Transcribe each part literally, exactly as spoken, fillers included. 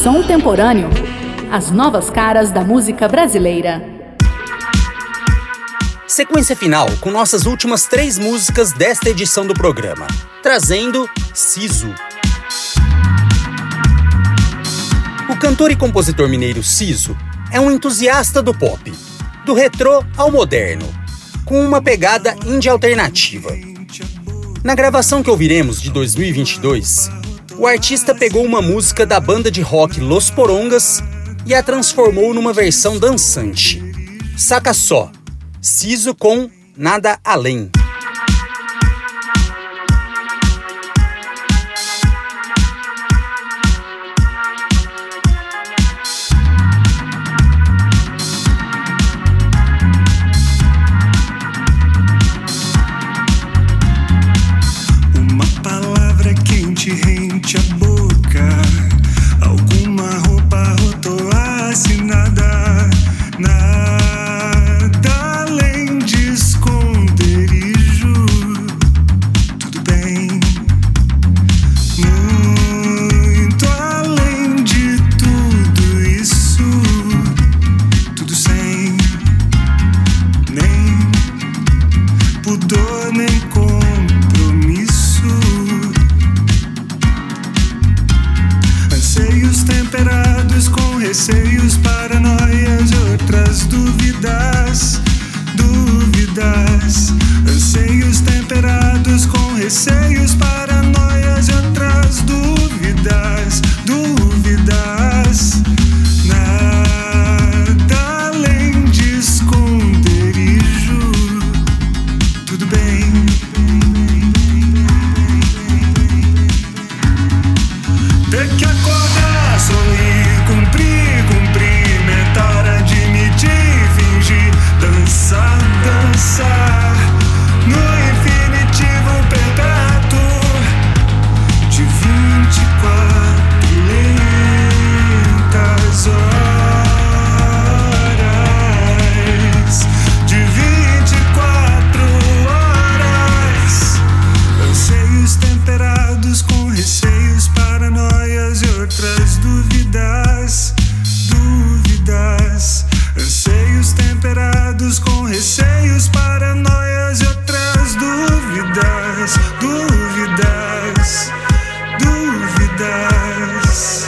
Som Temporâneo. As novas caras da música brasileira. Sequência final com nossas últimas três músicas desta edição do programa, trazendo Siso. O cantor e compositor mineiro Siso é um entusiasta do pop, do retrô ao moderno, com uma pegada indie alternativa. Na gravação que ouviremos de dois mil e vinte e dois, o artista pegou uma música da banda de rock Los Porongas e a transformou numa versão dançante. Saca só, Siso com Nada Além. Uma palavra quente rente a boca, alguma roupa rotoasse, nada, nada além de esconderijo. Tudo bem, muito além de tudo isso, tudo sem nem pudor nem compromisso. Anseios temperados com receios, paranoias e outras dúvidas, dúvidas. Anseios temperados com receios, paranoias e outras dúvidas, dúvidas. Nada além de esconderijo. Tudo bem. Ter que acordar, sorrir, cumprir, cumprimentar, admitir, fingir, dançar, dançar no infinitivo perpétuo de vinte e quatro lentas horas, de vinte e quatro horas. Anseios temperados com receios, paranoias e outras dúvidas, dúvidas. Anseios temperados com receios, paranoias e outras dúvidas, dúvidas, dúvidas.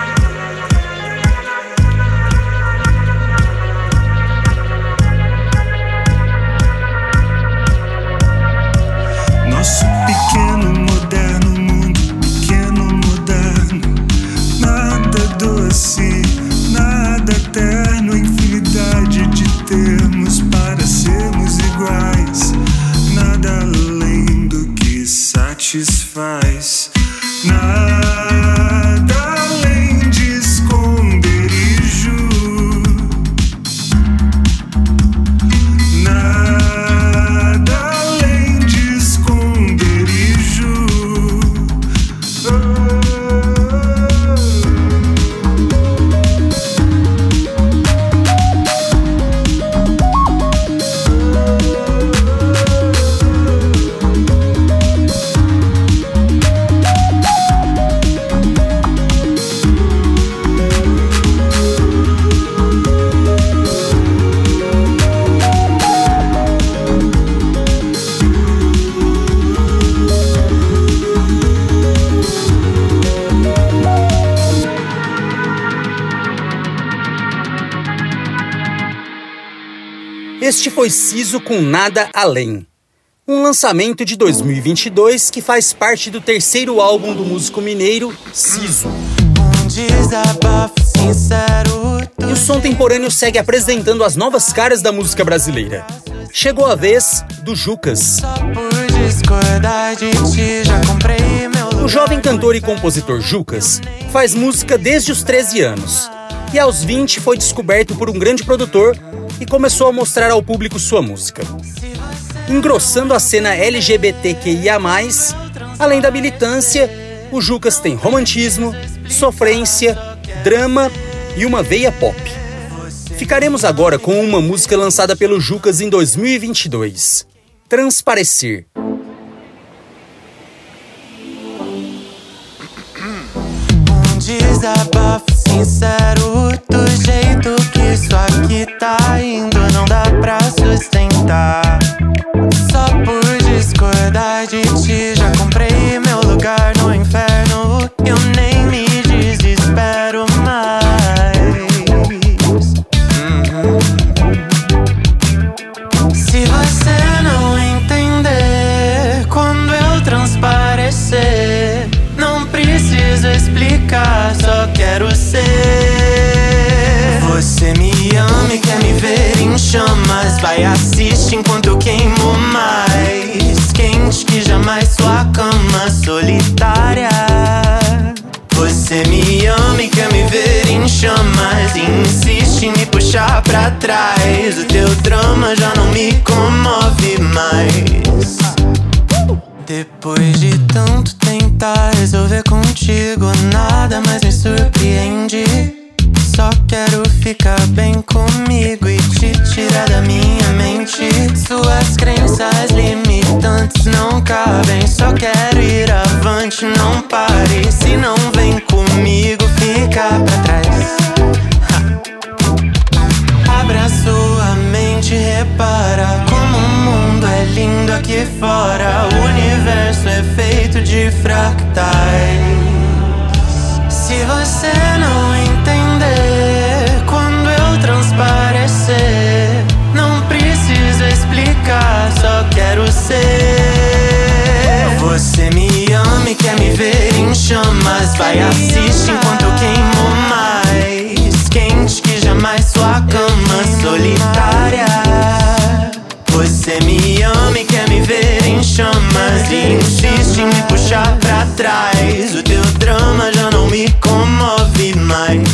Nosso pequeno moderno mundo, pequeno moderno, nada doce, nada eterno, infinidade de termos para sermos iguais, nada além do que satisfaz, nada além de esconderijo, nada além de esconderijo. Este foi Siso com Nada Além, um lançamento de dois mil e vinte e dois que faz parte do terceiro álbum do músico mineiro, Siso. E o Som Temporâneo segue apresentando as novas caras da música brasileira. Chegou a vez do Jucas. O jovem cantor e compositor Jucas faz música desde os treze anos. E aos vinte foi descoberto por um grande produtor e começou a mostrar ao público sua música. Engrossando a cena L G B T Q I A mais, além da militância, o Jucas tem romantismo, sofrência, drama e uma veia pop. Ficaremos agora com uma música lançada pelo Jucas em dois mil e vinte e dois, Transparecer. Um desabafo sincero, do jeito que isso aqui tá indo, não dá pra sustentar. Só por discordar de ti, já comprei meu lugar no inferno. Eu nem me desespero mais. Uhum. Se você não entender quando eu transparecer, não preciso explicar, só quero ser. Você me ama e quer me ver em chamas, vai assistir enquanto eu queimo mais quente que jamais sua cama solitária. Você me ama e quer me ver em chamas e insiste em me puxar pra trás. O teu drama já não me comove mais. Depois de tanto tentar resolver contigo, nada mais me surpreende. Só quero ficar bem comigo e te tirar da minha mente. Suas crenças limitantes não cabem. Só quero ir avante, não pare. Se não vem comigo, fica pra trás. Ha. Abra sua mente, repara como o mundo é lindo aqui fora. O universo é feito de fractais. Se você não entender quando eu transparecer, não preciso explicar, só quero ser. Você me ama e quer me ver em chamas, vai assistir enquanto eu queimo mais quente que jamais sua cama solitária. Você me ama e quer me ver em chamas e insiste em me puxar pra trás. O teu drama já não me comove mais.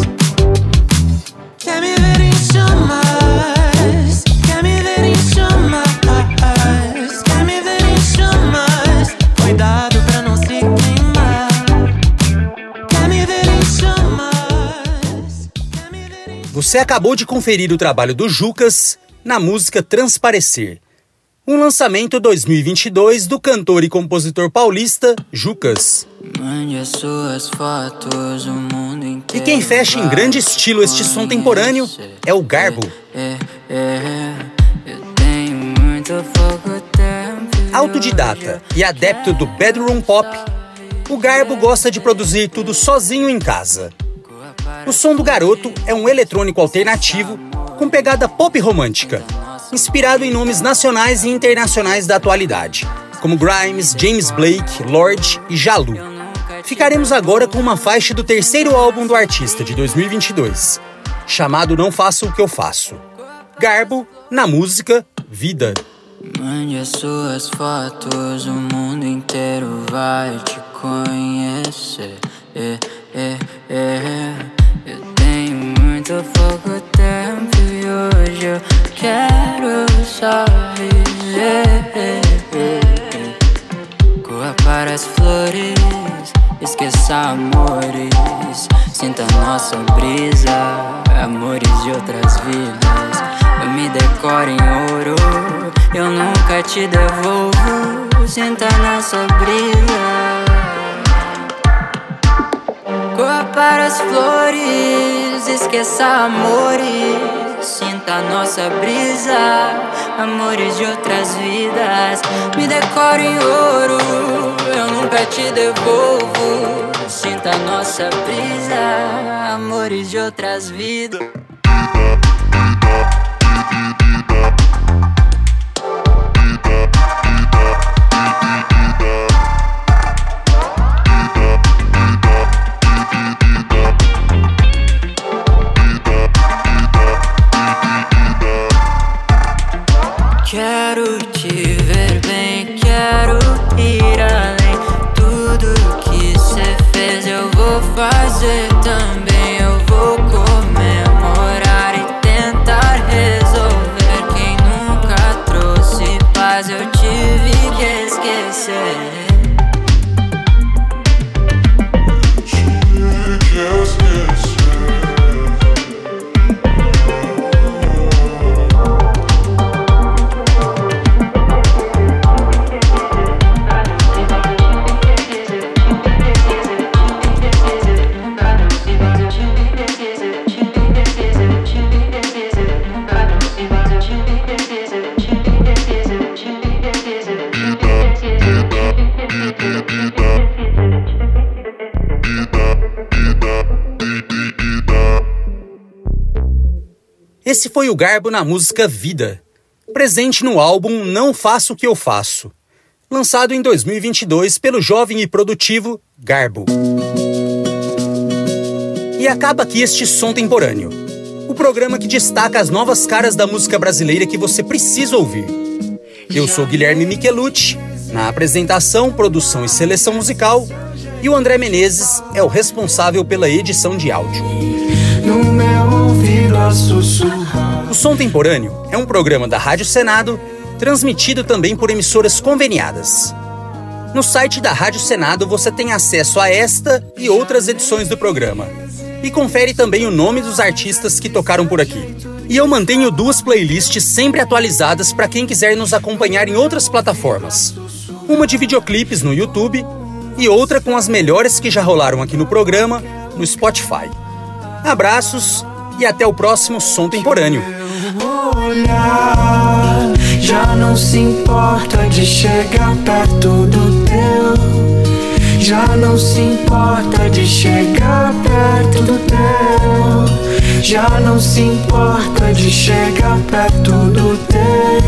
Quer me ver em chamas, quer me ver em chamas, quer me ver em chamas. Cuidado pra não se queimar. Quer me ver em chamas, quer me ver em... Você acabou de conferir o trabalho do Jucas na música Transparecer, um lançamento dois mil e vinte e dois do cantor e compositor paulista Jucas. Mande as suas fotos, o mundo inteiro. E quem fecha em grande estilo este som temporâneo é o Garbo. É, é, é, eu tenho muito pouco tempo. Autodidata e adepto do bedroom pop, o Garbo gosta de produzir tudo sozinho em casa. O som do garoto é um eletrônico alternativo com pegada pop romântica, inspirado em nomes nacionais e internacionais da atualidade, como Grimes, James Blake, Lorde e Jalu. Ficaremos agora com uma faixa do terceiro álbum do artista de dois mil e vinte e dois, chamado Não Faço O Que Eu Faço. Garbo, na música Vida. Mande as suas fotos, o mundo inteiro vai te conhecer. É, é, é. Eu tenho muito pouco tempo e hoje eu quero só viver. Corra para as flores, esqueça amores, sinta nossa brisa, amores de outras vidas. Eu me decoro em ouro, eu nunca te devolvo, sinta nossa brisa. Corra para as flores, esqueça amores, sinta nossa brisa, amores de outras vidas. Me decoro em ouro, eu nunca te devolvo, sinta nossa brisa, amores de outras vidas. Quero te ver bem, quero ir além. Tudo que cê fez eu vou fazer também. Eu vou comemorar e tentar resolver. Quem nunca trouxe paz eu tive que esquecer. Esse foi o Garbo na música Vida, presente no álbum Não Faço O Que Eu Faço, lançado em dois mil e vinte e dois pelo jovem e produtivo Garbo. E acaba aqui este Som Temporâneo, o programa que destaca as novas caras da música brasileira que você precisa ouvir. Eu sou Guilherme Michelucci, na apresentação, produção e seleção musical, e o André Menezes é o responsável pela edição de áudio. No meu ouvido a sussurrar. O Som Temporâneo é um programa da Rádio Senado, transmitido também por emissoras conveniadas. No site da Rádio Senado você tem acesso a esta e outras edições do programa. E confere também o nome dos artistas que tocaram por aqui. E eu mantenho duas playlists sempre atualizadas para quem quiser nos acompanhar em outras plataformas. Uma de videoclipes no YouTube e outra com as melhores que já rolaram aqui no programa, no Spotify. Abraços e até o próximo Som Temporâneo. Olhar já não se importa de chegar perto do teu. Já não se importa de chegar perto do teu. Já não se importa de chegar perto do teu.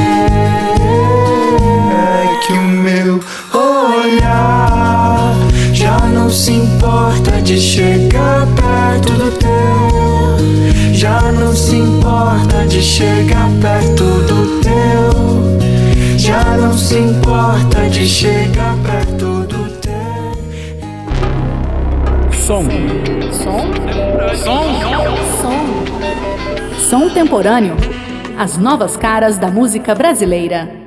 É que o meu olhar já não se importa de chegar perto do teu. Já não se importa de chegar perto do teu. Já não se importa de chegar perto do teu. Som. Som? Som. Som. Som Temporâneo. As novas caras da música brasileira.